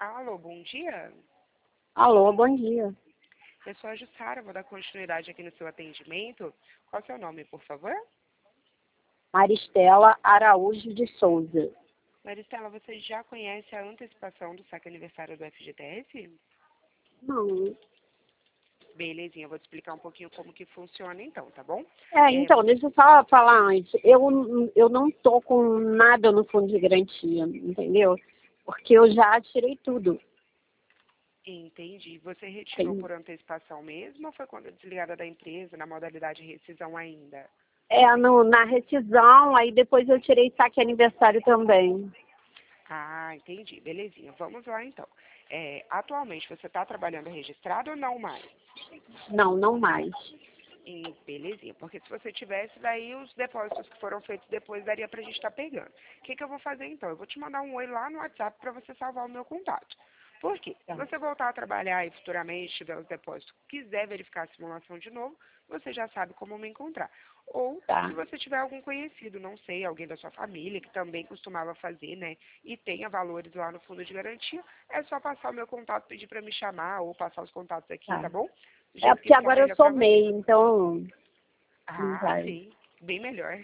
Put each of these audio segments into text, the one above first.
Alô, bom dia. Alô, bom dia. Eu sou a Jussara, vou dar continuidade aqui no seu atendimento. Qual é o seu nome, por favor? Maristela Araújo de Souza. Maristela, você já conhece a antecipação do saque aniversário do FGTS? Não. Belezinha, eu vou te explicar um pouquinho como que funciona então, tá bom? Então, deixa eu só falar antes. Eu não tô com nada no fundo de garantia, entendeu? Porque eu já tirei tudo. Entendi. Você retirou Tem- por antecipação mesmo ou foi quando desligada da empresa, na modalidade rescisão ainda? na rescisão, aí depois eu tirei saque aniversário também. Ah, entendi. Belezinha. Vamos lá então. Atualmente você está trabalhando registrado ou não mais? Não, não mais. Belezinha, porque se você tivesse, daí os depósitos que foram feitos depois daria pra gente estar pegando. O que eu vou fazer então? Eu vou te mandar um oi lá no WhatsApp para você salvar o meu contato. Por quê? Se Tá. você voltar a trabalhar e futuramente tiver os depósitos, quiser verificar a simulação de novo, você já sabe como me encontrar. Ou, Tá. se você tiver algum conhecido, não sei, alguém da sua família que também costumava fazer, né, e tenha valores lá no fundo de garantia, é só passar o meu contato, pedir para me chamar ou passar os contatos aqui, Tá. tá bom? Do É jeito que porque for agora eu melhor sou para você. MEI, então não Ah, vai. sim. Bem melhor.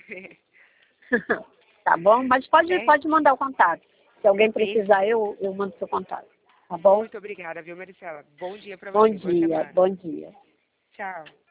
Tá bom? Mas É, pode mandar o contato. Se alguém precisar, perfeito. eu mando seu contato. Tá bom? Muito obrigada, viu, Maricela? Bom dia para Bom você. Boa dia, semana. bom dia. Tchau.